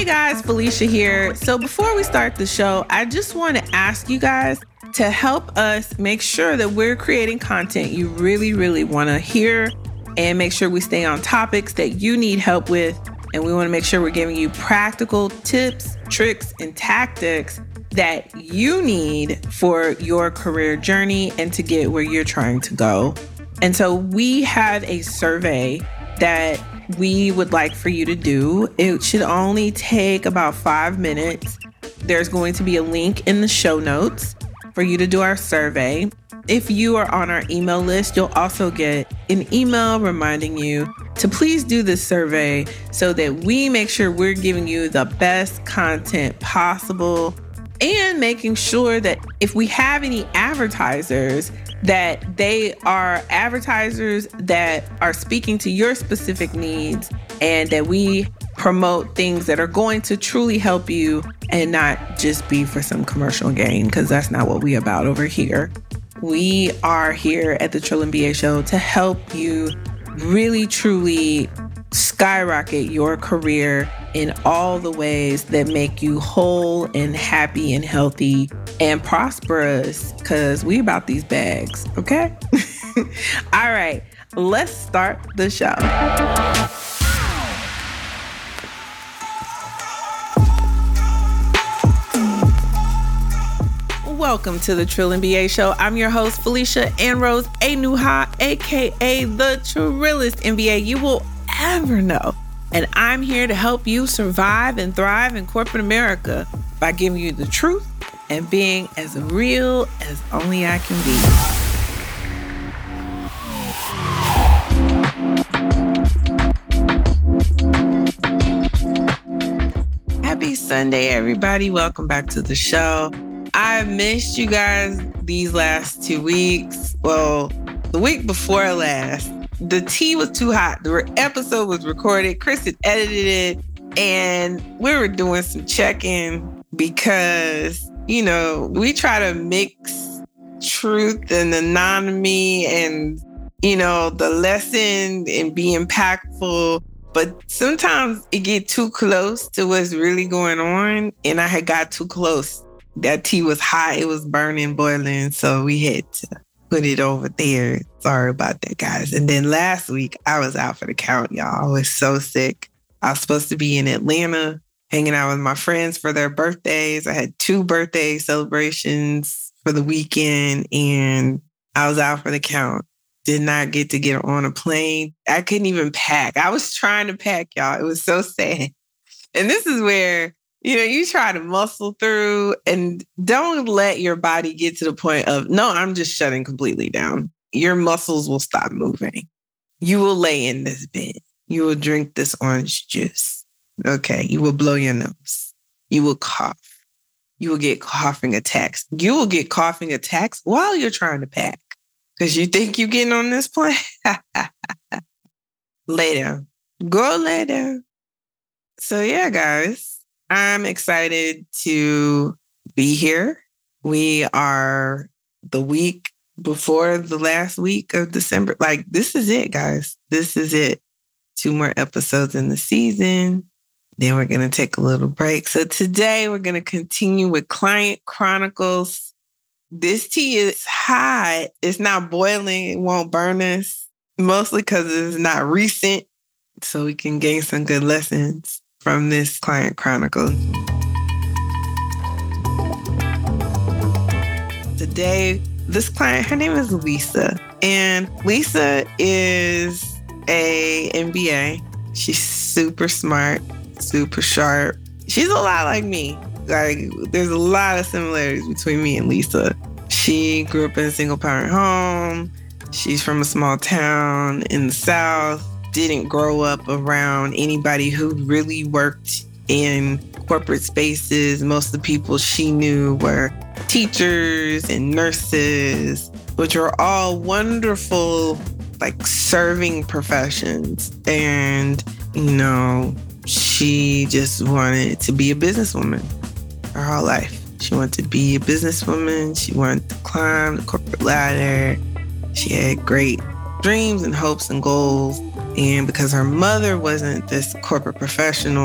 guys, Felicia here. So before we start the show, I just want to ask you guys to help us make sure that we're creating content you really, really want to hear, and make sure we stay on topics that you need help with. And we want to make sure we're giving you practical tips, tricks, and tactics that you need for your career journey and to get where you're trying to go. And so we have a survey that we would like for you to do. It should only take about 5 minutes. There's going to be a link in the show notes for you to do our survey. If you are on our email list, you'll also get an email reminding you to please do this survey so that we make sure we're giving you the best content possible, and making sure that if we have any advertisers, that they are advertisers that are speaking to your specific needs, and that we promote things that are going to truly help you and not just be for some commercial gain, because that's not what we're about over here. We are here at the Trill MBA Show to help you really, truly skyrocket your career in all the ways that make you whole and happy and healthy and prosperous, because we about these bags, okay? All right, let's start the show. Welcome to the Trill MBA Show. I'm your host, Felicia Ann Rose Anuha, aka the Trillest MBA you will ever know. And I'm here to help you survive and thrive in corporate America by giving you the truth and being as real as only I can be. Happy Sunday, everybody. Welcome back to the show. I missed you guys these last 2 weeks. Well, the week before last, the tea was too hot. The episode was recorded. Chris had edited it, and we were doing some check-in because, you know, we try to mix truth and anonymity and, you know, the lesson and be impactful. But sometimes it get too close to what's really going on, and I had got too close. That tea was hot. It was burning, boiling. So we had to put it over there. Sorry about that, guys. And then last week, I was out for the count, y'all. I was so sick. I was supposed to be in Atlanta, hanging out with my friends for their birthdays. I had 2 birthday celebrations for the weekend, and I was out for the count. Did not get to get on a plane. I couldn't even pack. I was trying to pack, y'all. It was so sad. And this is where, you know, you try to muscle through, and don't let your body get to the point of, no, I'm just shutting completely down. Your muscles will stop moving. You will lay in this bed. You will drink this orange juice. Okay. You will blow your nose. You will cough. You will get coughing attacks. You will get coughing attacks while you're trying to pack because you think you're getting on this plane. Lay down. Go lay down. So yeah, guys. I'm excited to be here. We are the week before the last week of December. Like, this is it, guys. This is it. 2 more episodes in the season. Then we're going to take a little break. So today we're going to continue with Client Chronicles. This tea is hot. It's not boiling. It won't burn us. Mostly because it's not recent. So we can gain some good lessons from this Client Chronicle. Today, this client, her name is Lisa. And Lisa is a MBA. She's super smart, super sharp. She's a lot like me. Like, there's a lot of similarities between me and Lisa. She grew up in a single parent home. She's from a small town in the South. Didn't grow up around anybody who really worked in corporate spaces. Most of the people she knew were teachers and nurses, which are all wonderful, like, serving professions. And, you know, she just wanted to be a businesswoman her whole life. She wanted to be a businesswoman. She wanted to climb the corporate ladder. She had great dreams and hopes and goals. And because her mother wasn't this corporate professional,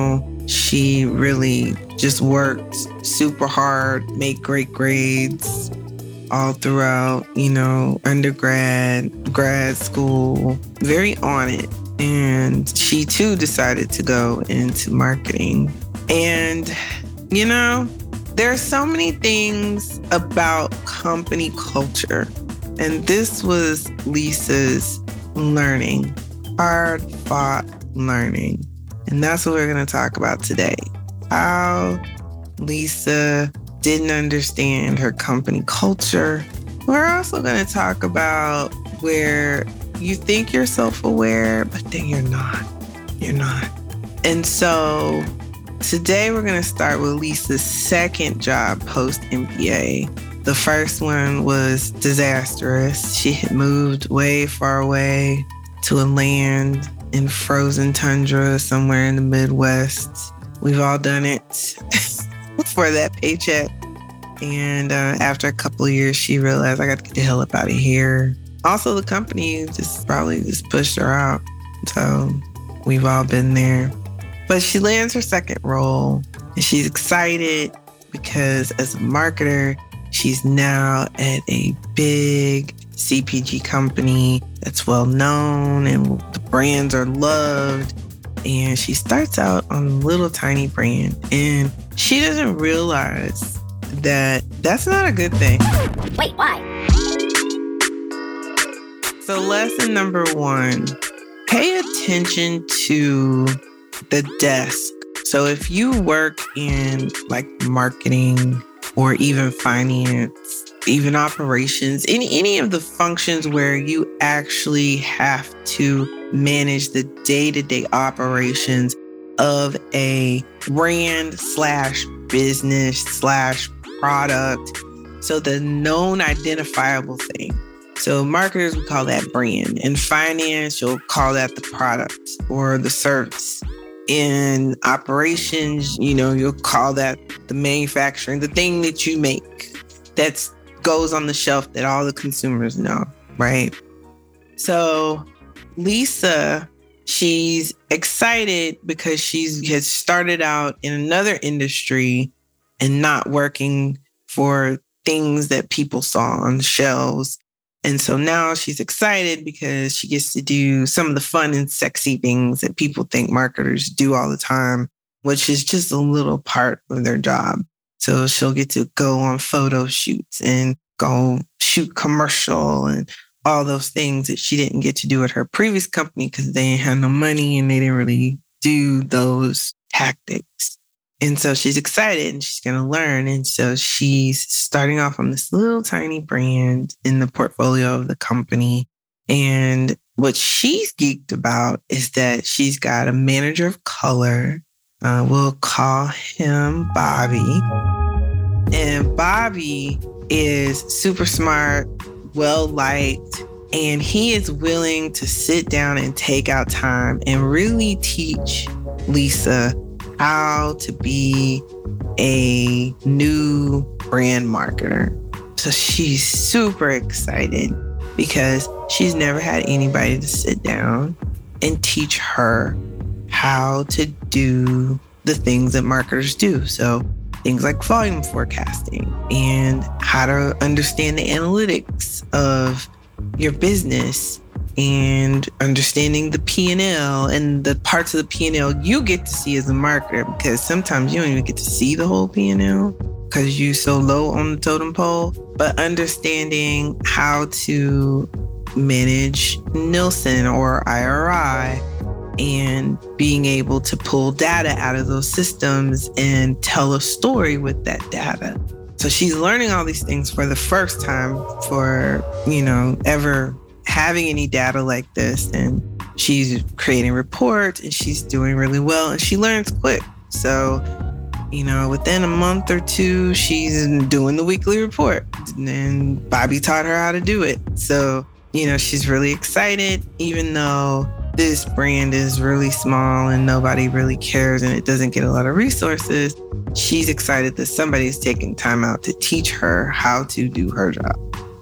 She really just worked super hard, made great grades all throughout, undergrad, grad school, very on it. And she too decided to go into marketing. And, there are so many things about company culture. And this was Lisa's learning, hard-fought learning. And that's what we're going to talk about today. How Lisa didn't understand her company culture. We're also going to talk about where you think you're self-aware, but then you're not. You're not. And so today we're going to start with Lisa's second job post-MBA. The first one was disastrous. She had moved way far away to a land in frozen tundra somewhere in the Midwest. We've all done it for that paycheck. And after a couple of years, she realized, I got to get the hell up out of here. Also, the company probably pushed her out. So we've all been there. But she lands her second role and she's excited because as a marketer, she's now at a big CPG company that's well known and the brands are loved. And she starts out on a little tiny brand and she doesn't realize that that's not a good thing. Wait, why? So lesson number 1, pay attention to the desk. So if you work in like marketing or even finance, even operations, any of the functions where you actually have to manage the day-to-day operations of a brand / business / product. So the known identifiable thing. So marketers would call that brand. In finance, you'll call that the product or the service. In operations, you'll call that the manufacturing, the thing that you make that goes on the shelf that all the consumers know, right? So Lisa, she's excited because she has started out in another industry and not working for things that people saw on the shelves. And so now she's excited because she gets to do some of the fun and sexy things that people think marketers do all the time, which is just a little part of their job. So she'll get to go on photo shoots and go shoot commercial and all those things that she didn't get to do at her previous company because they didn't have no money and they didn't really do those tactics. And so she's excited and she's going to learn. And so she's starting off on this little tiny brand in the portfolio of the company. And what she's geeked about is that she's got a manager of color. We'll call him Bobby. And Bobby is super smart, well-liked, and he is willing to sit down and take out time and really teach Lisa how to be a new brand marketer. So she's super excited because she's never had anybody to sit down and teach her how to do the things that marketers do. So things like volume forecasting and how to understand the analytics of your business and understanding the P&L and the parts of the P&L you get to see as a marketer, because sometimes you don't even get to see the whole P&L because you're so low on the totem pole. But understanding how to manage Nielsen or IRI and being able to pull data out of those systems and tell a story with that data. So she's learning all these things for the first time for, ever having any data like this. And she's creating reports and she's doing really well and she learns quick. So, within a month or two, she's doing the weekly report and Bobby taught her how to do it. So, she's really excited, even though this brand is really small and nobody really cares and it doesn't get a lot of resources. She's excited that somebody's taking time out to teach her how to do her job.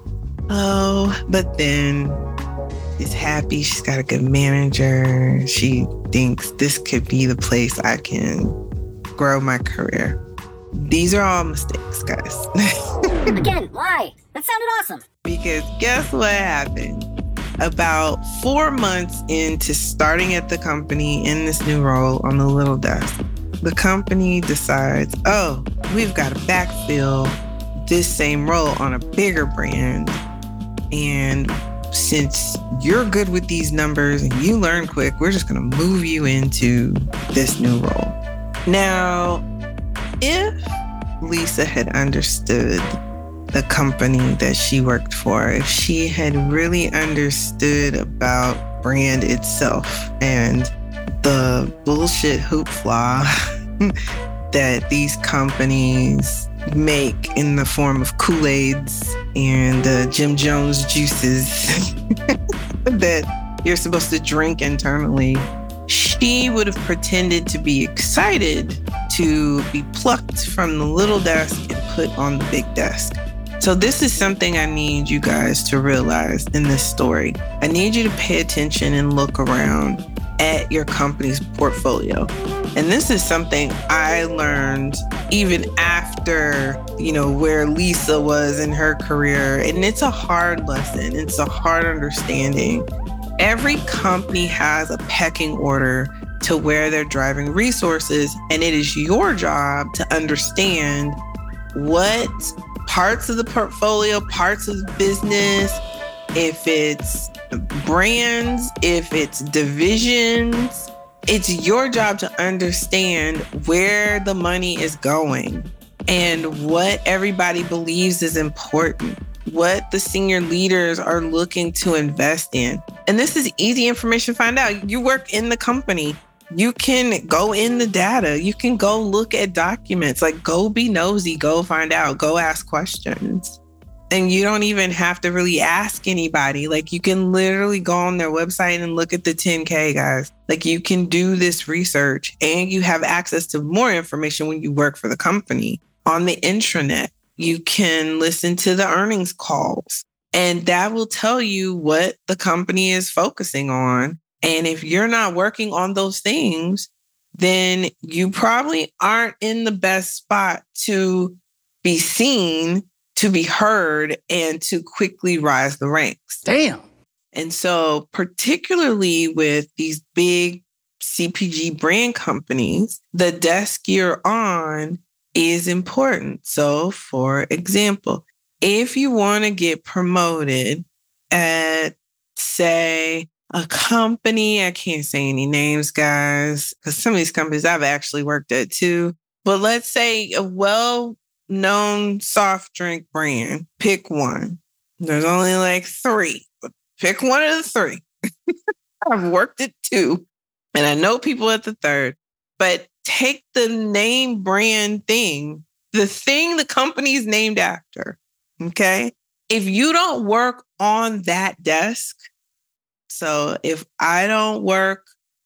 Oh, but then she's happy. She's got a good manager. She thinks this could be the place I can grow my career. These are all mistakes, guys. Again, why? That sounded awesome. Because guess what happened? About 4 months into starting at the company in this new role on the little desk, the company decides, oh, we've got to backfill this same role on a bigger brand. And since you're good with these numbers and you learn quick, we're just going to move you into this new role. Now, if Lisa had understood the company that she worked for, if she had really understood about brand itself and the bullshit hoopla that these companies make in the form of Kool-Aids and Jim Jones juices that you're supposed to drink internally, she would have pretended to be excited to be plucked from the little desk and put on the big desk. So this is something I need you guys to realize in this story. I need you to pay attention and look around at your company's portfolio. And this is something I learned even after, where Lisa was in her career. And it's a hard lesson. It's a hard understanding. Every company has a pecking order to where they're driving resources. And it is your job to understand what parts of the portfolio, parts of the business, if it's brands, if it's divisions, it's your job to understand where the money is going and what everybody believes is important, what the senior leaders are looking to invest in. And this is easy information to find out. You work in the company. You can go in the data. You can go look at documents, like go be nosy, go find out, go ask questions. And you don't even have to really ask anybody. Like you can literally go on their website and look at the 10K, guys. Like you can do this research and you have access to more information when you work for the company. On the intranet, you can listen to the earnings calls and that will tell you what the company is focusing on. And if you're not working on those things, then you probably aren't in the best spot to be seen, to be heard, and to quickly rise the ranks. Damn. And so particularly with these big CPG brand companies, the desk you're on is important. So for example, if you want to get promoted at, say, a company, I can't say any names, guys, because some of these companies I've actually worked at too. But let's say a well-known soft drink brand, pick one. There's only like 3, but pick one of the 3. I've worked at 2, and I know people at the 3rd. But take the name brand thing, the thing the company's named after, okay? If you don't work on that desk, so if I don't work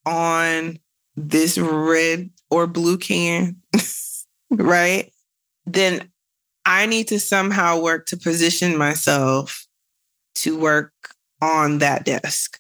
on this red or blue can, right, then I need to somehow work to position myself to work on that desk.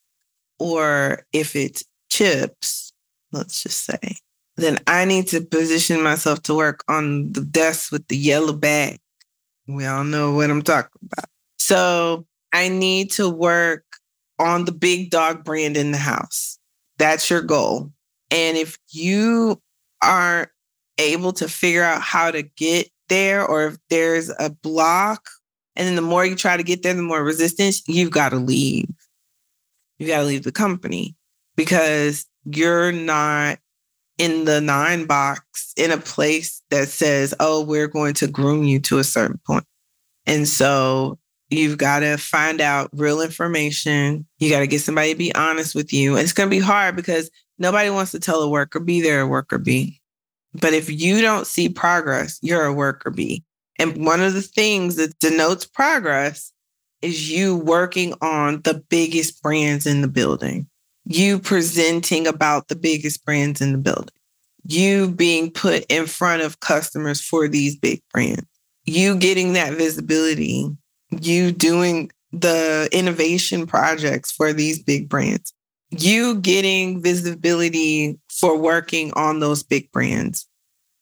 Or if it's chips, let's just say, then I need to position myself to work on the desk with the yellow bag. We all know what I'm talking about. So I need to work on the big dog brand in the house. That's your goal. And if you aren't able to figure out how to get there, or if there's a block, and then the more you try to get there, the more resistance, you've got to leave. You got to leave the company because you're not in the 9 box in a place that says, oh, we're going to groom you to a certain point. And so you've got to find out real information. You got to get somebody to be honest with you. And it's going to be hard because nobody wants to tell a worker B they're a worker B. But if you don't see progress, you're a worker B. And one of the things that denotes progress is you working on the biggest brands in the building. You presenting about the biggest brands in the building. You being put in front of customers for these big brands. You getting that visibility. You doing the innovation projects for these big brands. You getting visibility for working on those big brands.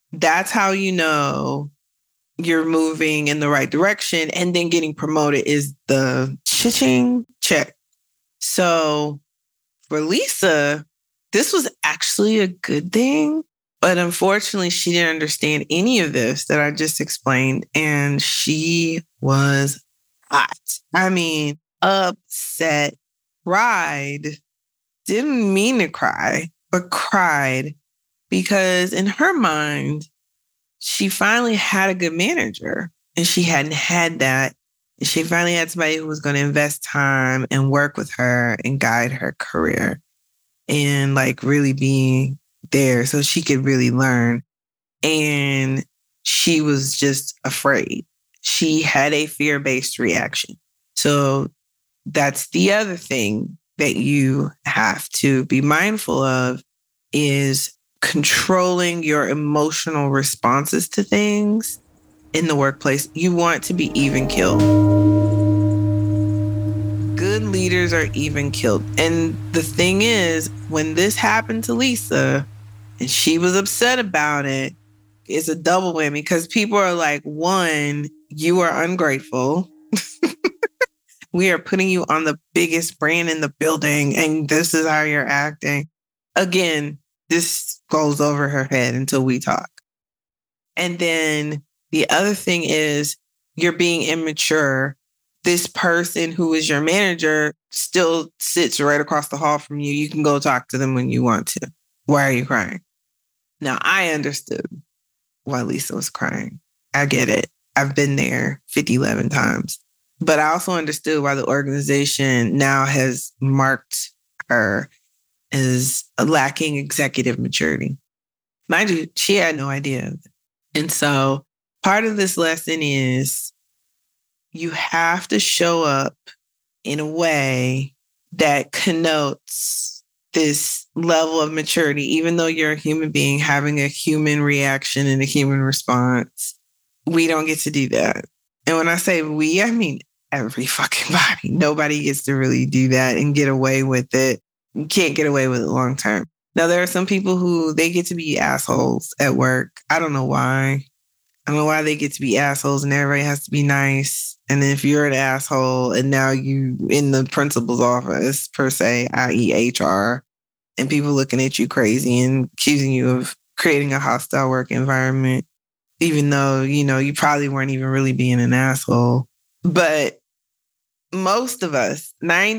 That's how you know you're moving in the right direction. And then getting promoted is the cha-ching check. So for Lisa, this was actually a good thing. But unfortunately, she didn't understand any of this that I just explained. And she was hot. I mean, upset, cried, didn't mean to cry, but cried because in her mind, she finally had a good manager and she hadn't had that. And she finally had somebody who was going to invest time and work with her and guide her career and like really be there so she could really learn. And she was just afraid. She had a fear-based reaction. So that's the other thing that you have to be mindful of is controlling your emotional responses to things in the workplace. You want to be even killed. Good leaders are even killed. And the thing is, when this happened to Lisa and she was upset about it, it's a double whammy because people are like, one, you are ungrateful. We are putting you on the biggest brand in the building and this is how you're acting. Again, this goes over her head until we talk. And then the other thing is you're being immature. This person who is your manager still sits right across the hall from you. You can go talk to them when you want to. Why are you crying? Now, I understood why Lisa was crying. I get it. I've been there 11 times. But I also understood why the organization now has marked her as lacking executive maturity. Mind you, she had no idea. And so part of this lesson is you have to show up in a way that connotes this level of maturity, even though you're a human being having a human reaction and a human response. We don't get to do that. And when I say we, I mean every fucking body. Nobody gets to really do that and get away with it. You can't get away with it long term. Now, there are some people who they get to be assholes at work. I don't know why. I don't know why they get to be assholes and everybody has to be nice. And then if you're an asshole and now you in the principal's office, per se, i.e. HR, and people looking at you crazy and accusing you of creating a hostile work environment, even though, you know, you probably weren't even really being an asshole. But most of us,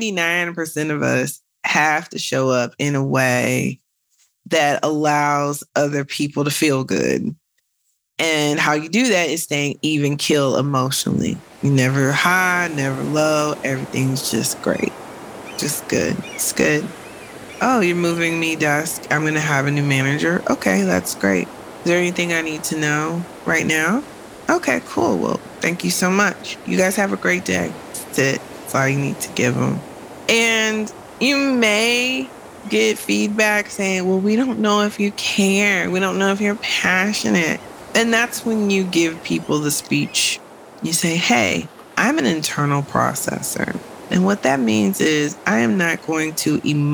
99% of us, have to show up in a way that allows other people to feel good. And how you do that is staying even keel emotionally. You're never high, never low. Everything's just great. Just good. It's good. Oh, you're moving me desk. I'm going to have a new manager. Okay, that's great. Is there anything I need to know right now? Okay, cool. Well, thank you so much. You guys have a great day. That's it. That's all you need to give them. And you may get feedback saying, well, we don't know if you care. We don't know if you're passionate. And that's when you give people the speech. You say, hey, I'm an internal processor. And what that means is I am not going to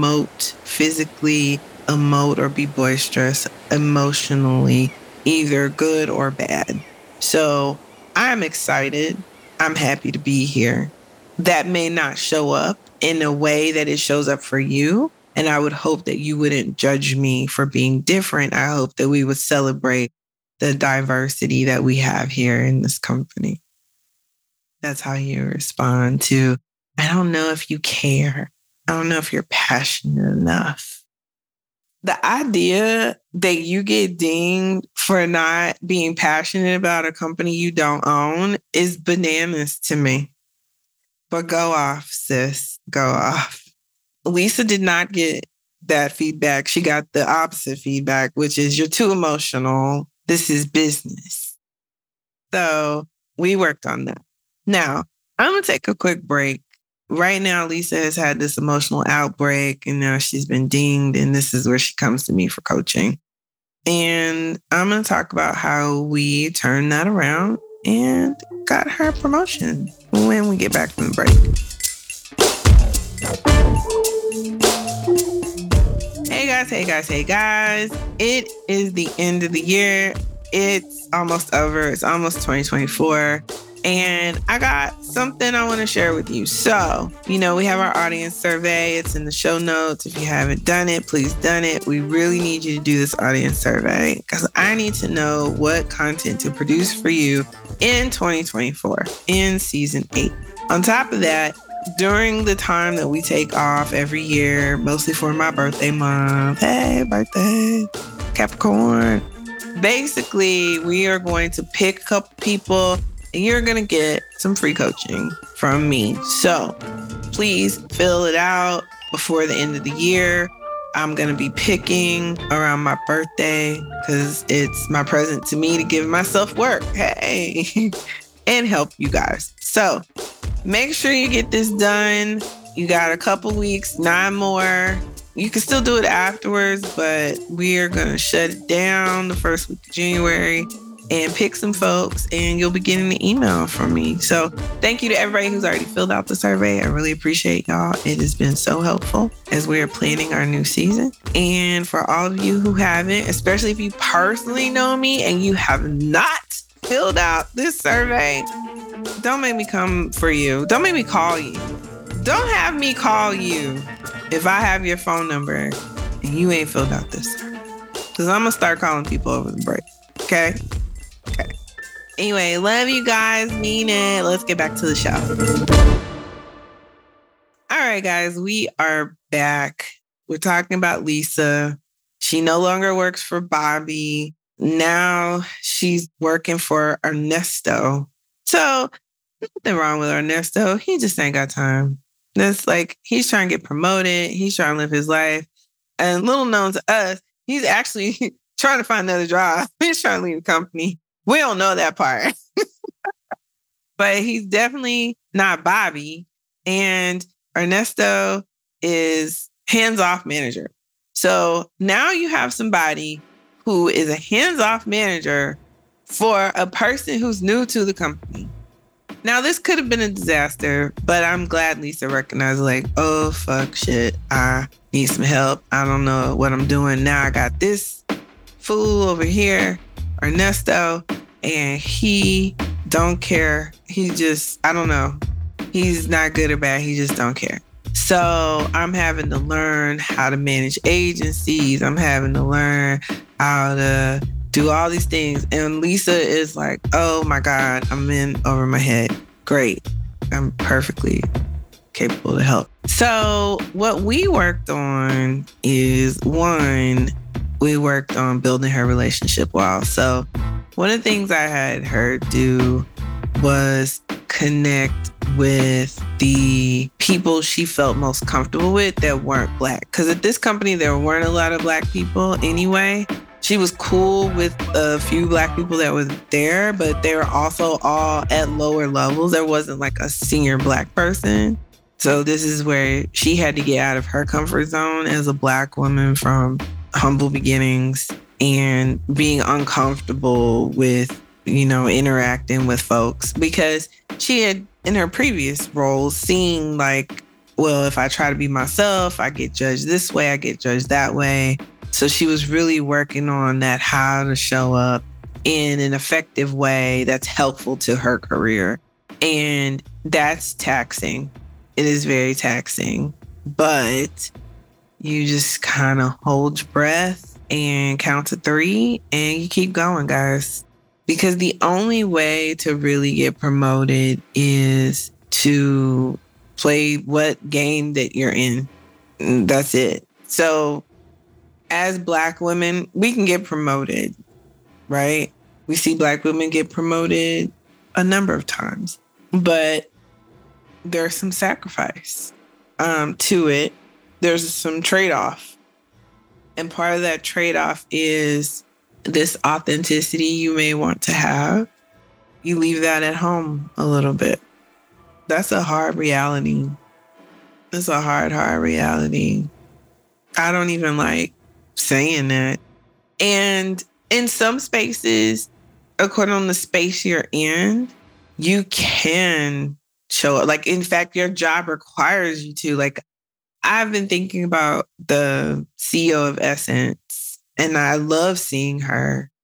physically emote or be boisterous emotionally, either good or bad. So I'm excited. I'm happy to be here. That may not show up in a way that it shows up for you. And I would hope that you wouldn't judge me for being different. I hope that we would celebrate the diversity that we have here in this company. That's how you respond to, I don't know if you care. I don't know if you're passionate enough. The idea that you get dinged for not being passionate about a company you don't own is bananas to me. But go off, sis. Go off. Lisa did not get that feedback. She got the opposite feedback, which is you're too emotional. This is business. So we worked on that. Now, I'm going to take a quick break. Right now, Lisa has had this emotional outbreak and now she's been dinged, and this is where she comes to me for coaching. And I'm going to talk about how we turned that around and got her promotion when we get back from the break. Hey guys. It is the end of the year. It's almost over. It's almost 2024. And I got something I want to share with you. So, we have our audience survey. It's in the show notes. If you haven't done it, please done it. We really need you to do this audience survey because I need to know what content to produce for you in 2024, in season 8. On top of that, during the time that we take off every year, mostly for my birthday month, hey, birthday, Capricorn, basically, we are going to pick a couple people and you're going to get some free coaching from me. So please fill it out before the end of the year. I'm going to be picking around my birthday because it's my present to me to give myself work. Hey, and help you guys. So make sure you get this done. You got a couple weeks, 9 more. You can still do it afterwards, but we are going to shut it down the first week of January and pick some folks, and you'll be getting an email from me. So thank you to everybody who's already filled out the survey. I really appreciate y'all. It has been so helpful as we are planning our new season. And for all of you who haven't, especially if you personally know me and you have not filled out this survey, don't make me come for you. Don't make me call you. Don't have me call you if I have your phone number and you ain't filled out this survey. Because I'm going to start calling people over the break. Okay? Okay. Anyway, love you guys. Mean it. Let's get back to the show. All right, guys. We are back. We're talking about Lisa. She no longer works for Bobby. Now she's working for Ernesto. So nothing wrong with Ernesto. He just ain't got time. That's like, he's trying to get promoted. He's trying to live his life. And little known to us, he's actually trying to find another job. He's trying to leave the company. We don't know that part. But he's definitely not Bobby. And Ernesto is hands-off manager. So now you have somebody who is a hands-off manager for a person who's new to the company. Now, this could have been a disaster, but I'm glad Lisa recognized, like, oh, fuck, shit. I need some help. I don't know what I'm doing. Now I got this fool over here, Ernesto, and he don't care. He just, I don't know. He's not good or bad. He just don't care. So I'm having to learn how to manage agencies. I'm having to learn how to do all these things. And Lisa is like, oh my God, I'm in over my head. Great. I'm perfectly capable to help. So what we worked on is, one, we worked on building her relationship well. So one of the things I had her do was connect with the people she felt most comfortable with that weren't Black. Because at this company, there weren't a lot of Black people anyway. She was cool with a few Black people that were there, but they were also all at lower levels. There wasn't like a senior Black person. So this is where she had to get out of her comfort zone as a Black woman from humble beginnings and being uncomfortable with, interacting with folks, because she had in her previous roles seen like, well, if I try to be myself, I get judged this way, I get judged that way. So she was really working on that, how to show up in an effective way that's helpful to her career. And that's taxing. It is very taxing. But you just kind of hold your breath and count to 3 and you keep going, guys. Because the only way to really get promoted is to play what game that you're in. That's it. So as Black women, we can get promoted, right? We see Black women get promoted a number of times, but there's some sacrifice to it. There's some trade-off. And part of that trade-off is this authenticity you may want to have. You leave that at home a little bit. That's a hard reality. It's a hard reality. I don't even like saying that. And in some spaces, according to the space you're in, you can show up. Like, in fact, your job requires you to. Like, I've been thinking about the CEO of Essence, and I love seeing her.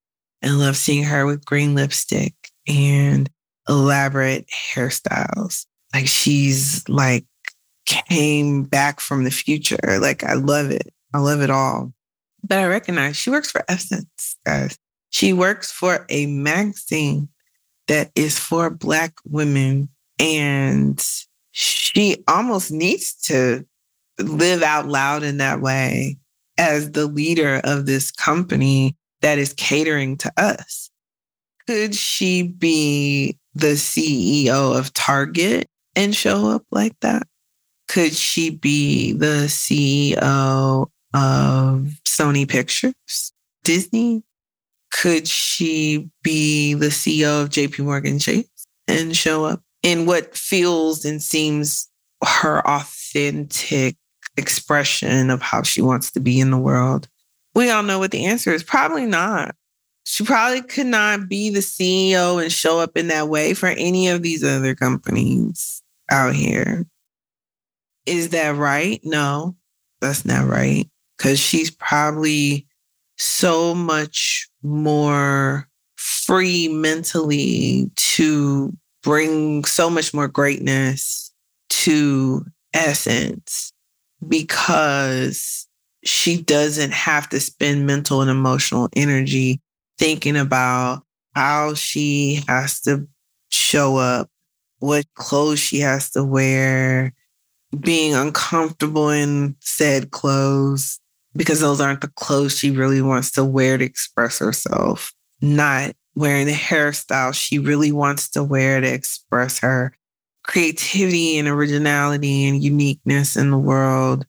and love seeing her with green lipstick and elaborate hairstyles. Like she's like came back from the future. Like I love it. I love it all. But I recognize she works for Essence, guys. She works for a magazine that is for Black women. And she almost needs to live out loud in that way as the leader of this company that is catering to us. Could she be the CEO of Target and show up like that? Could she be the CEO of Sony Pictures, Disney? Could she be the CEO of JP Morgan Chase and show up in what feels and seems her authentic expression of how she wants to be in the world? We all know what the answer is. Probably not. She probably could not be the CEO and show up in that way for any of these other companies out here. Is that right? No, that's not right. Because she's probably so much more free mentally to bring so much more greatness to Essence because she doesn't have to spend mental and emotional energy thinking about how she has to show up, what clothes she has to wear, being uncomfortable in said clothes, because those aren't the clothes she really wants to wear to express herself. Not wearing the hairstyle she really wants to wear to express her creativity and originality and uniqueness in the world,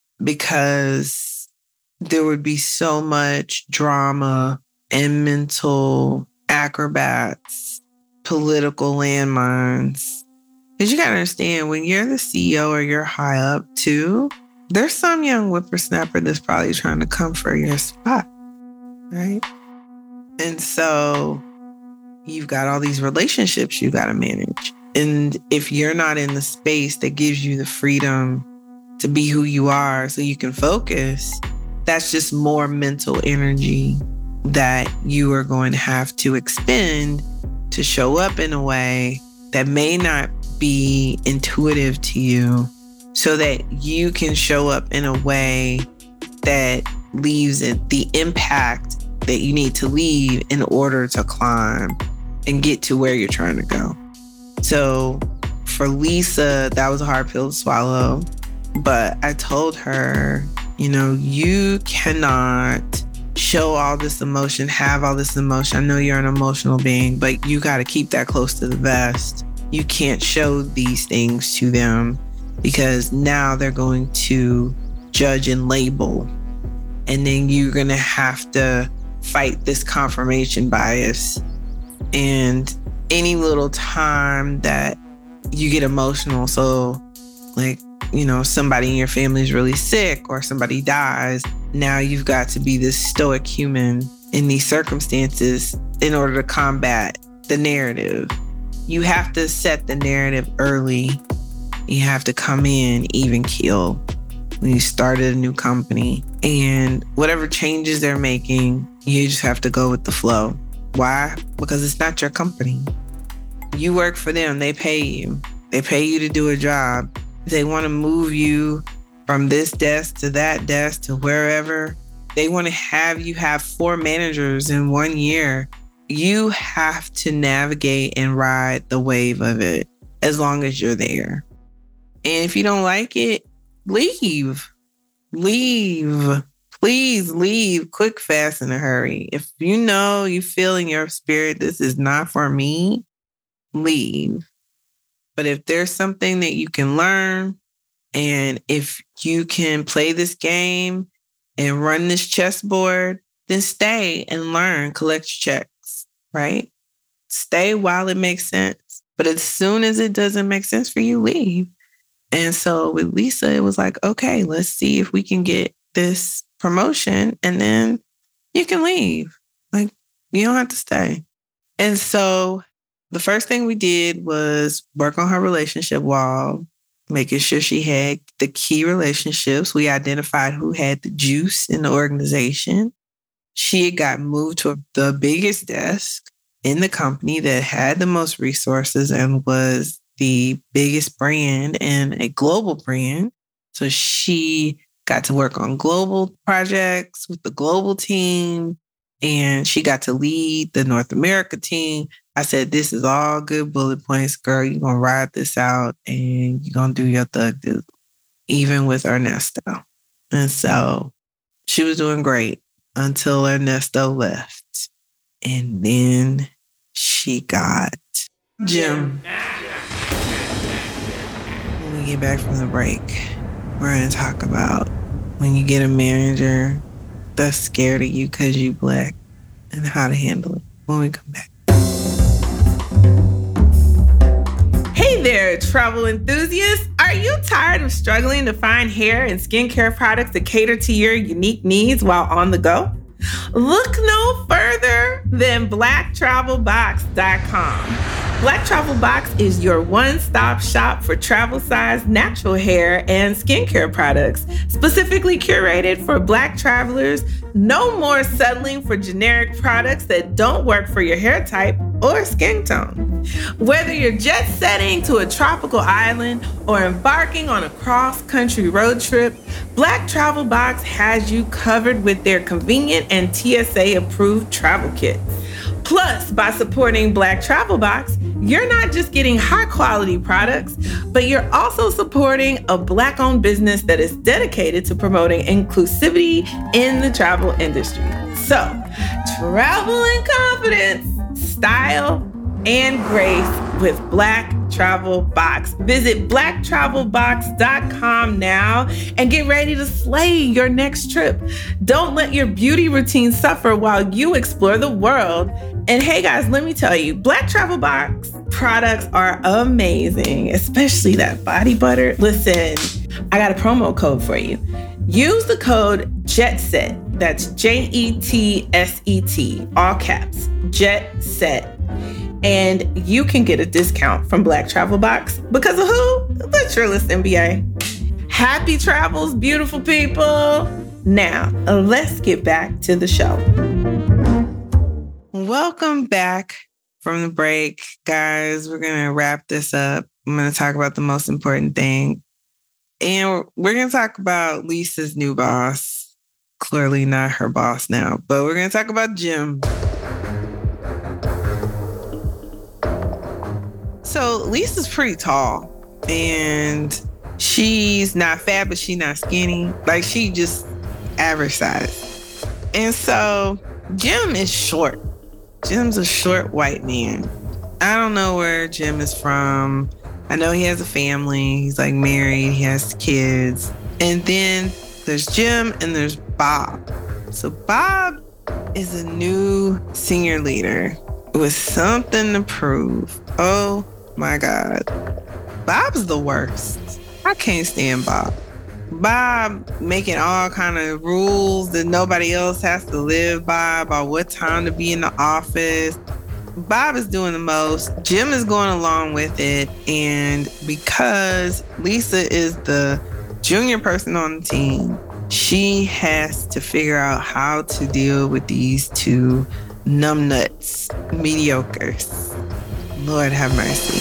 because there would be so much drama and mental acrobats, political landmines. Because you got to understand, when you're the CEO or you're high up too, there's some young whippersnapper that's probably trying to come for your spot, right? And so you've got all these relationships you got to manage. And if you're not in the space that gives you the freedom to be who you are so you can focus, that's just more mental energy that you are going to have to expend to show up in a way that may not be intuitive to you, so that you can show up in a way that leaves it the impact that you need to leave in order to climb and get to where you're trying to go. So for Lisa, that was a hard pill to swallow. But I told her, you cannot show all this emotion, have all this emotion. I know you're an emotional being, but you got to keep that close to the vest. You can't show these things to them because now they're going to judge and label. And then you're going to have to fight this confirmation bias. And any little time that you get emotional, so like, somebody in your family is really sick or somebody dies, now you've got to be this stoic human in these circumstances in order to combat the narrative. You have to set the narrative early. You have to come in even keel when you started a new company. And whatever changes they're making, you just have to go with the flow. Why? Because it's not your company. You work for them. They pay you. They pay you to do a job. If they want to move you from this desk to that desk to wherever, they want to have you have 4 managers in 1 year. You have to navigate and ride the wave of it as long as you're there. And if you don't like it, leave. Leave. Please leave quick, fast, in a hurry. If you feel in your spirit, this is not for me, leave. But if there's something that you can learn, and if you can play this game and run this chessboard, then stay and learn, collect checks, right? Stay while it makes sense. But as soon as it doesn't make sense for you, leave. And so with Lisa, it was like, okay, let's see if we can get this promotion and then you can leave. Like, you don't have to stay. And so the first thing we did was work on her relationship wall, making sure she had the key relationships. We identified who had the juice in the organization. she got moved to the biggest desk in the company that had the most resources and was the biggest brand and a global brand. So she got to work on global projects with the global team, and she got to lead the North America team. I said, this is all good bullet points, girl. You're going to ride this out and you're going to do your thug do, even with Ernesto. And so she was doing great until Ernesto left. And then she got Jim. When we get back from the break, we're going to talk about when you get a manager that's scared of you because you Black and how to handle it when we come back. Hey there, travel enthusiasts. Are you tired of struggling to find hair and skincare products that cater to your unique needs while on the go? Look no further than BlackTravelBox.com. Black Travel Box is your one-stop shop for travel-sized natural hair and skincare products, specifically curated for Black travelers. No more settling for generic products that don't work for your hair type or skin tone. Whether you're jet setting to a tropical island or embarking on a cross-country road trip, Black Travel Box has you covered with their convenient and TSA-approved travel kits. Plus, by supporting Black Travel Box, you're not just getting high-quality products, but you're also supporting a Black-owned business that is dedicated to promoting inclusivity in the travel industry. So, travel in confidence, style, and grace with Black Travel Box. Visit BlackTravelBox.com now and get ready to slay your next trip. Don't let your beauty routine suffer while you explore the world. And hey guys, let me tell you, Black Travel Box products are amazing, especially that body butter. Listen, I got a promo code for you. Use the code JETSET. That's JETSET, all caps, JETSET. And you can get a discount from Black Travel Box because of who? The Trillis MBA. Happy travels, beautiful people. Now, let's get back to the show. Welcome back from the break, guys. We're going to wrap this up. I'm going to talk about the most important thing. And we're going to talk about Lisa's new boss. Clearly not her boss now, but we're going to talk about Jim. So Lisa's pretty tall and she's not fat, but she's not skinny. Like she just average size. And so Jim is short. Jim's a short white man. I don't know where Jim is from. I know he has a family. He's like married. He has kids. And then there's Jim and there's Bob. So Bob is a new senior leader with something to prove. Oh my God. Bob's the worst. I can't stand Bob. Bob making all kind of rules that nobody else has to live by about what time to be in the office. Bob is doing the most. Jim is going along with it. And because Lisa is the junior person on the team, she has to figure out how to deal with these two numbnuts, mediocres. Lord have mercy.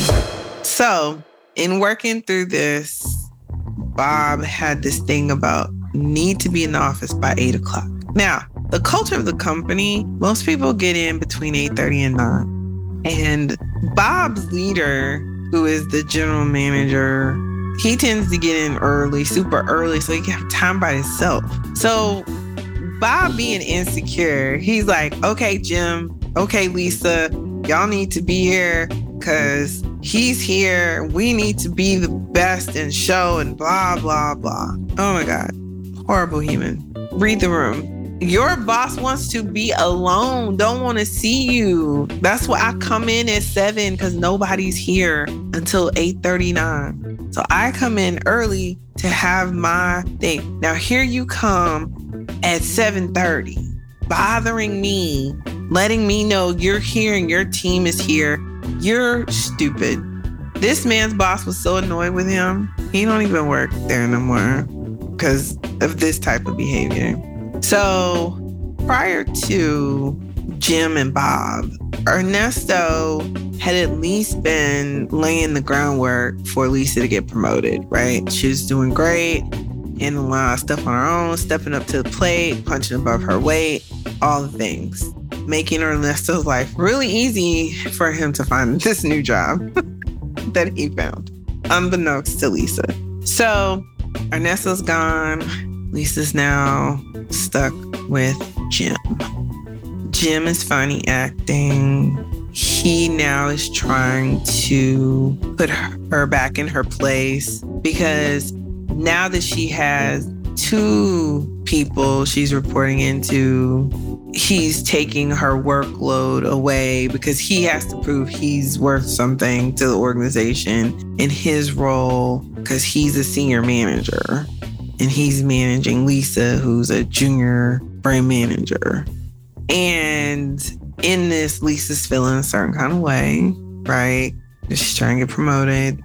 So in working through this, Bob had this thing about need to be in the office by 8 o'clock. Now, the culture of the company, most people get in between 8:30 and 9. And Bob's leader, who is the general manager, he tends to get in early, super early, so he can have time by himself. So Bob being insecure, he's like, okay, Jim, okay, Lisa, y'all need to be here because he's here. We need to be the best and show and blah, blah, blah. Oh my God. Horrible human. Read the room. Your boss wants to be alone, don't want to see you. That's why I come in at 7 because nobody's here until 8:39. So I come in early to have my thing. Now here you come at 7:30, bothering me, letting me know you're here and your team is here. You're stupid. This man's boss was so annoyed with him. He don't even work there no more because of this type of behavior. So prior to Jim and Bob, Ernesto had at least been laying the groundwork for Lisa to get promoted, right? She was doing great, handling a lot of stuff on her own, stepping up to the plate, punching above her weight, all the things, making Ernesto's life really easy for him to find this new job that he found, unbeknownst to Lisa. So Ernesto's gone. Lisa's now stuck with Jim. Jim is funny acting. He now is trying to put her back in her place because now that she has two people she's reporting into, he's taking her workload away because he has to prove he's worth something to the organization in his role because he's a senior manager and he's managing Lisa, who's a junior brand manager. And in this, Lisa's feeling a certain kind of way, right? She's trying to get promoted.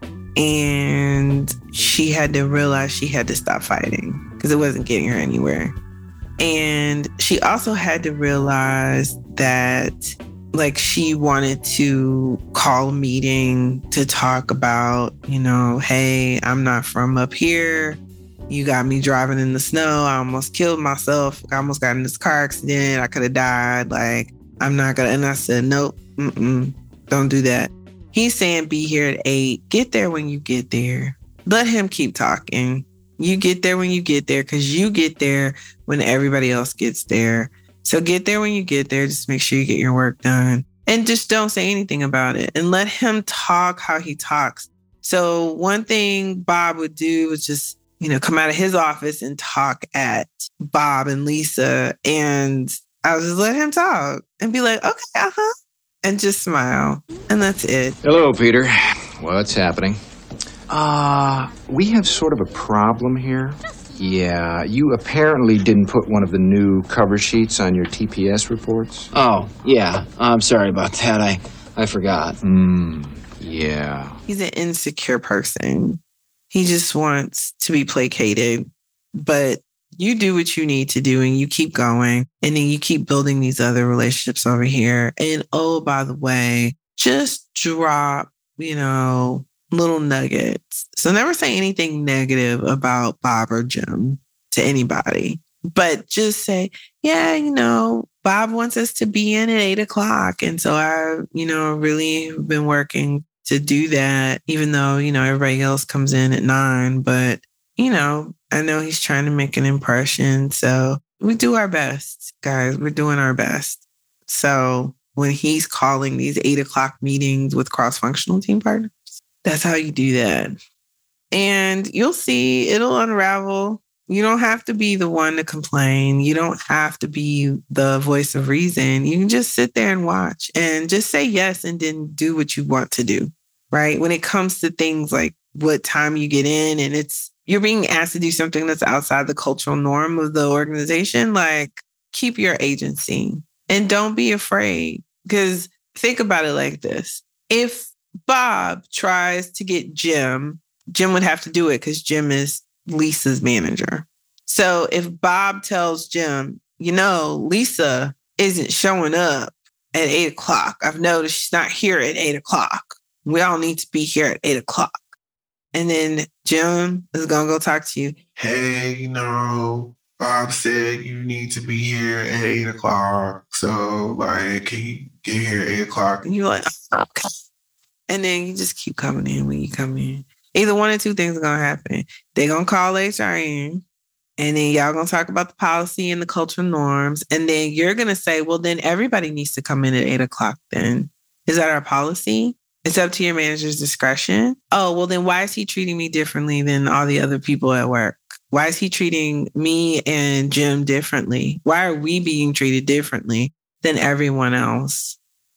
And she had to realize she had to stop fighting because it wasn't getting her anywhere. And she also had to realize that, like, she wanted to call a meeting to talk about, hey, I'm not from up here. You got me driving in the snow. I almost killed myself. I almost got in this car accident. I could have died. Like, I'm not going to. And I said, nope, don't do that. He's saying be here at 8. Get there when you get there. Let him keep talking. You get there when you get there because you get there when everybody else gets there. So get there when you get there. Just make sure you get your work done. And just don't say anything about it. And let him talk how he talks. So one thing Bob would do was just come out of his office and talk at Bob and Lisa. And I was just let him talk and be like, okay, and just smile. And that's it. Hello, Peter. What's happening? We have sort of a problem here. Yeah, you apparently didn't put one of the new cover sheets on your TPS reports. Oh, yeah. I'm sorry about that. I forgot. Yeah. He's an insecure person. He just wants to be placated, but you do what you need to do and you keep going and then you keep building these other relationships over here. And oh, by the way, just drop, little nuggets. So never say anything negative about Bob or Jim to anybody, but just say, yeah, Bob wants us to be in at 8:00. And so I, really have been working to do that, even though, everybody else comes in at 9. But, I know he's trying to make an impression. So we do our best, guys. We're doing our best. So when he's calling these 8:00 meetings with cross-functional team partners, that's how you do that. And you'll see it'll unravel. You don't have to be the one to complain. You don't have to be the voice of reason. You can just sit there and watch and just say yes and then do what you want to do, right? When it comes to things like what time you get in and you're being asked to do something that's outside the cultural norm of the organization, like keep your agency and don't be afraid. Because think about it like this. If Bob tries to get Jim would have to do it because Jim is Lisa's manager. So if Bob tells Jim, Lisa isn't showing up at 8:00. I've noticed she's not here at 8:00. We all need to be here at 8:00. And then Jim is going to go talk to you. Hey, Bob said you need to be here at 8:00. So, can you get here at 8:00? And you're like, oh, okay. And then you just keep coming in when you come in. Either one or two things are going to happen. They're going to call HR in, and then y'all going to talk about the policy and the cultural norms. And then you're going to say, well, then everybody needs to come in at 8:00 then. Is that our policy? It's up to your manager's discretion. Oh, well, then why is he treating me differently than all the other people at work? Why is he treating me and Jim differently? Why are we being treated differently than everyone else?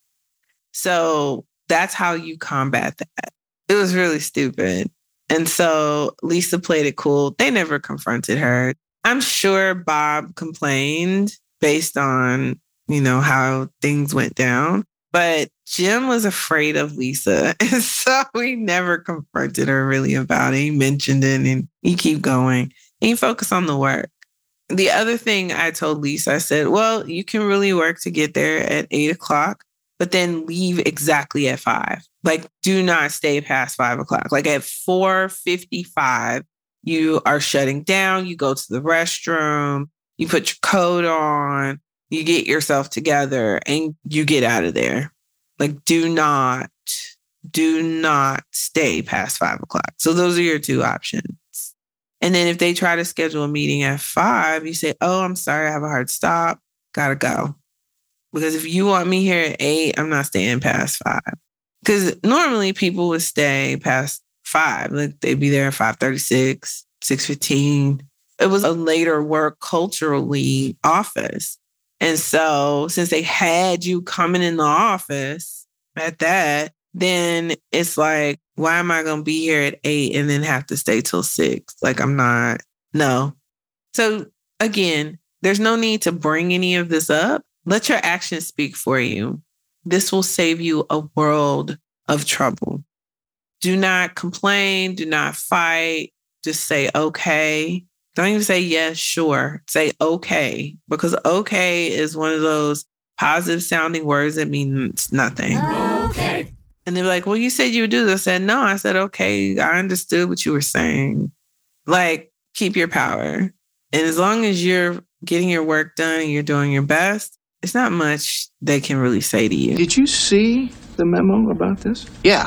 So that's how you combat that. It was really stupid. And so Lisa played it cool. They never confronted her. I'm sure Bob complained based on, how things went down. But Jim was afraid of Lisa. And so he never confronted her really about it. He mentioned it and he keep going. And he focused on the work. The other thing I told Lisa, I said, well, you can really work to get there at 8 o'clock, but then leave exactly at 5. Like, do not stay past 5 o'clock. Like at 4:55, you are shutting down. You go to the restroom, you put your coat on, you get yourself together, and you get out of there. Like, do not stay past 5 o'clock. So those are your two options. And then if they try to schedule a meeting at 5, you say, oh, I'm sorry, I have a hard stop. Gotta go. Because if you want me here at 8, I'm not staying past 5. Because normally people would stay past 5. Like they'd be there at 5:36, 6:15. It was a later work culturally office. And so since they had you coming in the office at that, then it's like, why am I going to be here at 8 and then have to stay till 6? Like, I'm not, no. So again, there's no need to bring any of this up. Let your actions speak for you. This will save you a world of trouble. Do not complain. Do not fight. Just say, okay. Don't even say yes, sure. Say okay, because okay is one of those positive sounding words that means nothing. Okay. And they're like, well, you said you would do this. I said, no. I said, okay, I understood what you were saying. Like, keep your power. And as long as you're getting your work done and you're doing your best, it's not much they can really say to you. Did you see the memo about this? Yeah,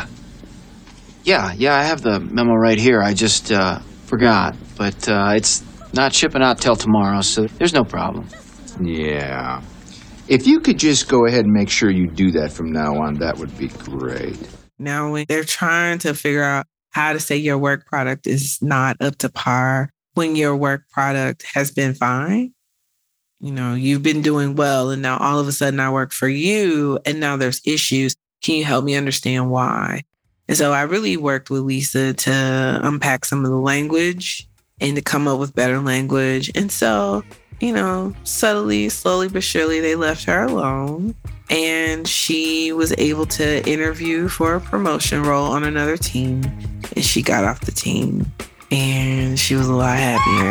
I have the memo right here. I just forgot. But it's not shipping out till tomorrow, so there's no problem. Yeah. If you could just go ahead and make sure you do that from now on, that would be great. Now, when they're trying to figure out how to say your work product is not up to par when your work product has been fine, you know, you've been doing well, and now all of a sudden I work for you, and now there's issues. Can you help me understand why? And so I really worked with Lisa to unpack some of the language and to come up with better language. And so, you know, subtly, slowly but surely, they left her alone. And she was able to interview for a promotion role on another team. And she got off the team. And she was a lot happier.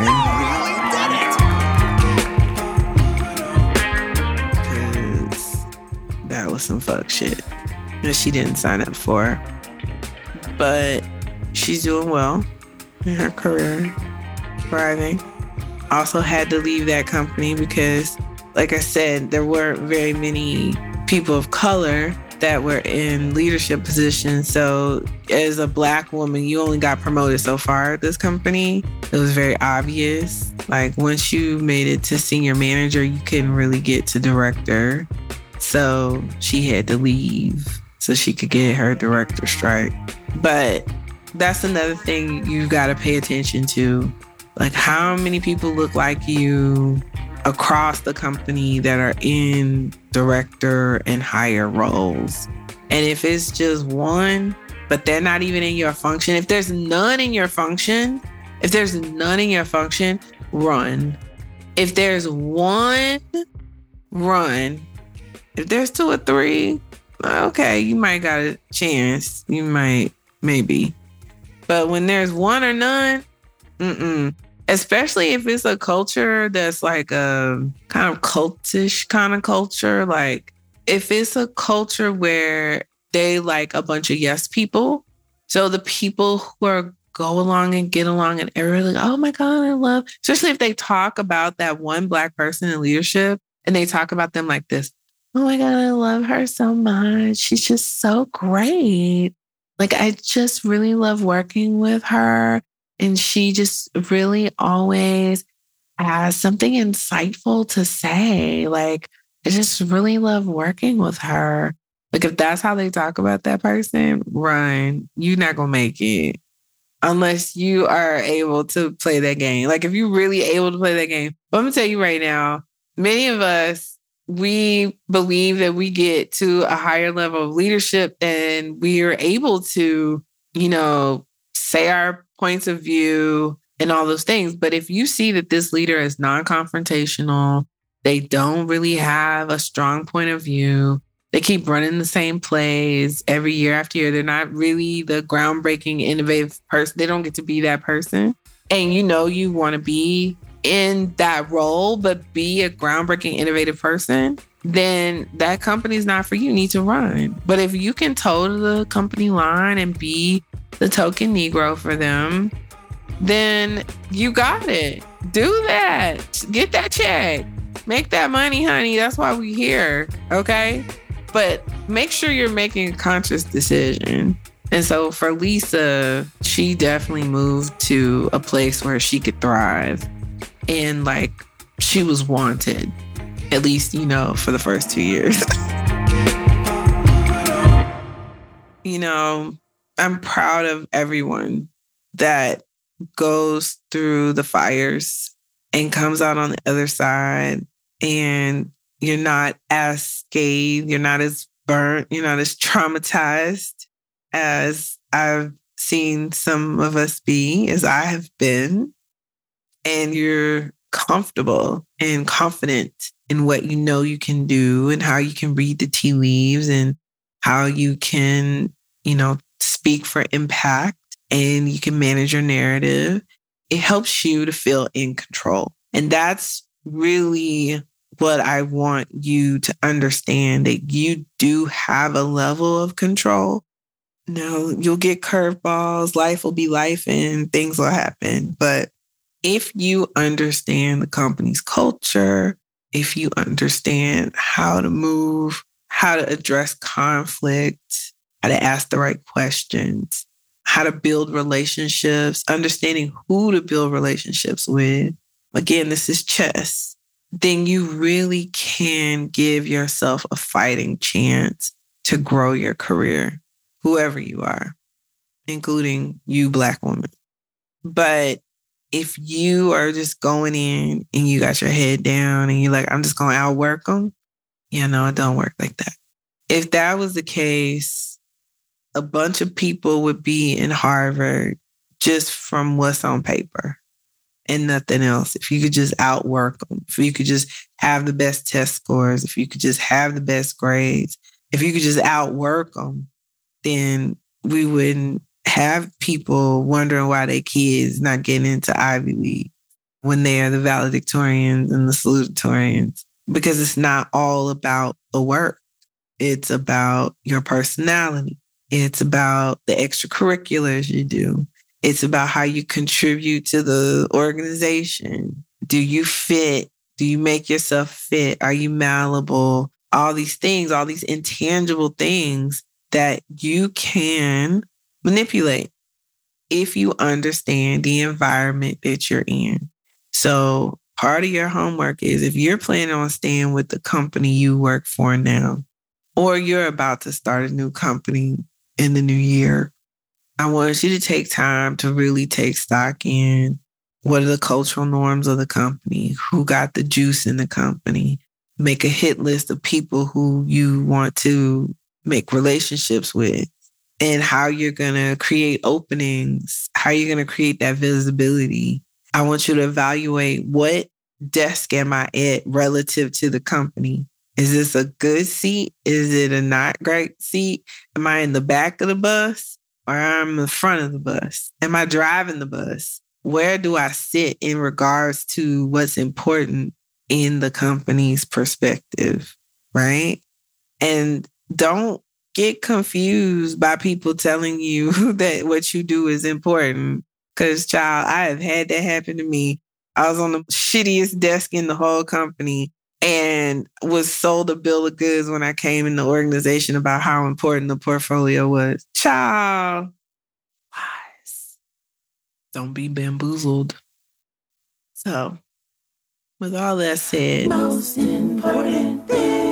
Because that was some fuck shit that she didn't sign up for. But she's doing well in her career, thriving. Also had to leave that company because, like I said, there weren't very many people of color that were in leadership positions. So as a Black woman, you only got promoted so far at this company. It was very obvious. Like once you made it to senior manager, you couldn't really get to director. So she had to leave so she could get her director strike. But that's another thing you got to pay attention to. Like how many people look like you across the company that are in director and higher roles. And if it's just one, but they're not even in your function, if there's none in your function, run. If there's one, run. If there's 2 or 3, okay, you might got a chance. You might, maybe. But when there's one or none, especially if it's a culture that's like a kind of cultish kind of culture. Like if it's a culture where they like a bunch of yes people. So the people who are go along and get along and everybody like, oh my God, I love, especially if they talk about that one Black person in leadership and they talk about them like this. Oh my God, I love her so much. She's just so great. Like, I just really love working with her. And she just really always has something insightful to say. Like, I just really love working with her. Like, if that's how they talk about that person, run. You're not going to make it unless you are able to play that game. Like, if you're really able to play that game. But I'm going to tell you right now, many of us, we believe that we get to a higher level of leadership and we are able to, you know, say our points of view and all those things. But if you see that this leader is non-confrontational, they don't really have a strong point of view, they keep running the same plays every year after year, they're not really the groundbreaking, innovative person. They don't get to be that person. And you know you want to be in that role, but be a groundbreaking, innovative person, then that company's not for you. You need to run. But if you can toe the company line and be the token Negro for them, then you got it. Do that. Get that check. Make that money, honey. That's why we're here. Okay? But make sure you're making a conscious decision. And so for Lisa, she definitely moved to a place where she could thrive. And like, she was wanted, at least, you know, for the first 2 years. You know, I'm proud of everyone that goes through the fires and comes out on the other side, and you're not as scathed, you're not as burnt, you're not as traumatized as I've seen some of us be, as I have been. And you're comfortable and confident in what you know you can do and how you can read the tea leaves and how you can, you know, speak for impact and you can manage your narrative. It helps you to feel in control. And that's really what I want you to understand, that you do have a level of control. Now, you'll get curveballs, life will be life and things will happen. But if you understand the company's culture, if you understand how to move, how to address conflict, how to ask the right questions, how to build relationships, understanding who to build relationships with. Again, this is chess. Then you really can give yourself a fighting chance to grow your career, whoever you are, including you, Black woman. But if you are just going in and you got your head down and you're like, I'm just going to outwork them, yeah, no, it don't work like that. If that was the case, a bunch of people would be in Harvard just from what's on paper and nothing else. If you could just outwork them, if you could just have the best test scores, if you could just have the best grades, if you could just outwork them, then we wouldn't have people wondering why their kids not getting into Ivy League when they are the valedictorians and the salutatorians, because it's not all about the work. It's about your personality. It's about the extracurriculars you do. It's about how you contribute to the organization. Do you fit? Do you make yourself fit? Are you malleable? All these things, all these intangible things that you can manipulate if you understand the environment that you're in. So part of your homework is, if you're planning on staying with the company you work for now, or you're about to start a new company in the new year, I want you to take time to really take stock in what are the cultural norms of the company, who got the juice in the company, make a hit list of people who you want to make relationships with, and how you're going to create openings, how you're going to create that visibility. I want you to evaluate, what desk am I at relative to the company? Is this a good seat? Is it a not great seat? Am I in the back of the bus or am I in the front of the bus? Am I driving the bus? Where do I sit in regards to what's important in the company's perspective, right? And don't get confused by people telling you that what you do is important. Because, child, I have had that happen to me. I was on the shittiest desk in the whole company and was sold a bill of goods when I came in the organization about how important the portfolio was. Child, wise. Don't be bamboozled. So, with all that said, most important thing.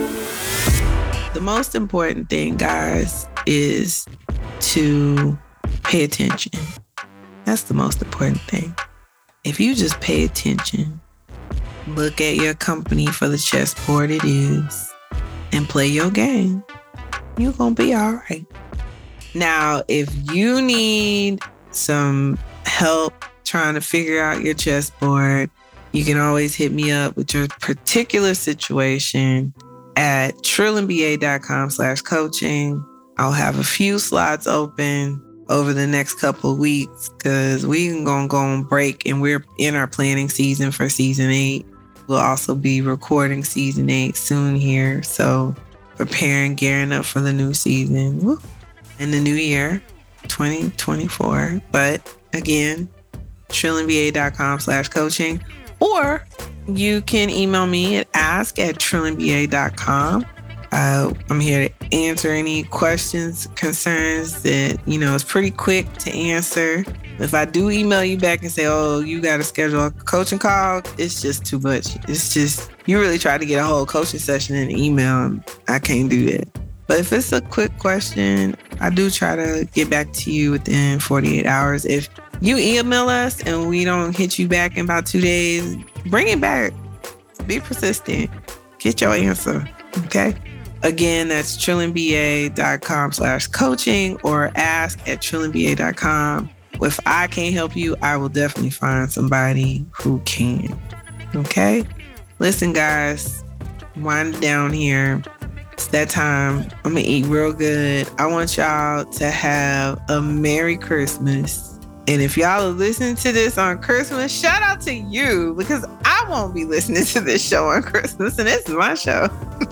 The most important thing, guys, is to pay attention. That's the most important thing. If you just pay attention, look at your company for the chessboard it is, and play your game, you're going to be all right. Now, if you need some help trying to figure out your chessboard, you can always hit me up with your particular situation at trillandba.com/coaching. I'll have a few slots open. over the next couple of weeks because we're going to go on break and we're in our planning season for season 8. We'll also be recording season 8 soon here. So preparing, gearing up for the new season. Woo. In the new year, 2024. But again, trilliumba.com/coaching, or you can email me at ask@trilliumba.com. I'm here to answer any questions, concerns that, it's pretty quick to answer. If I do email you back and say, oh, you got to schedule a coaching call, it's just too much. It's just, you really try to get a whole coaching session in an email, and I can't do that. But if it's a quick question, I do try to get back to you within 48 hours. If you email us and we don't hit you back in about 2 days, bring it back. Be persistent. Get your answer. Okay? Again, that's trilliumba.com/coaching or ask@trilliumba.com. If I can't help you, I will definitely find somebody who can. Okay? Listen, guys, wind down here. It's that time. I'm going to eat real good. I want y'all to have a Merry Christmas. And if y'all are listening to this on Christmas, shout out to you, because I won't be listening to this show on Christmas, and it's my show.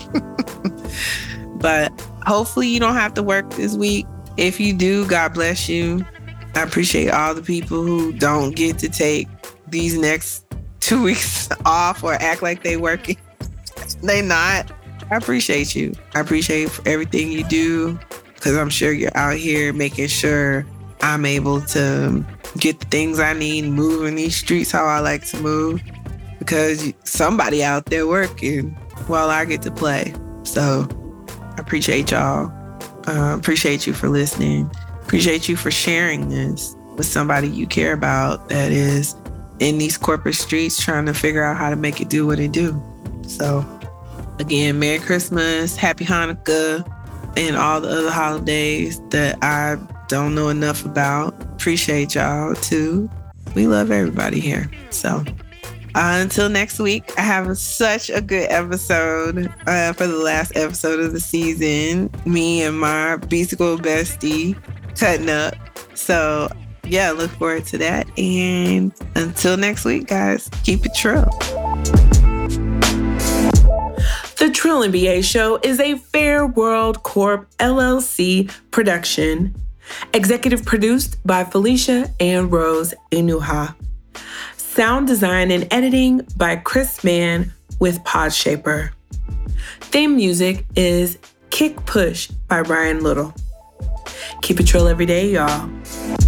But hopefully you don't have to work this week. If you do, God bless you. I appreciate all the people who don't get to take these next 2 weeks off or act like they working. They not. I appreciate you. I appreciate everything you do, because I'm sure you're out here making sure I'm able to get the things I need, moving these streets how I like to move, because somebody out there working while I get to play. So I appreciate y'all. Appreciate you for listening. Appreciate you for sharing this with somebody you care about that is in these corporate streets trying to figure out how to make it do what it do. So again, Merry Christmas, Happy Hanukkah, and all the other holidays that I don't know enough about. Appreciate y'all too. We love everybody here. So until next week, I have such a good episode for the last episode of the season. Me and my B-School bestie cutting up. So yeah, look forward to that. And until next week, guys, keep it trill. The Trill MBA Show is a Fair World Corp LLC production. Executive produced by Felicia and Rose Inuha. Sound design and editing by Chris Mann with Podshaper. Theme music is Kick Push by Brian Little. Keep it trill every day, y'all.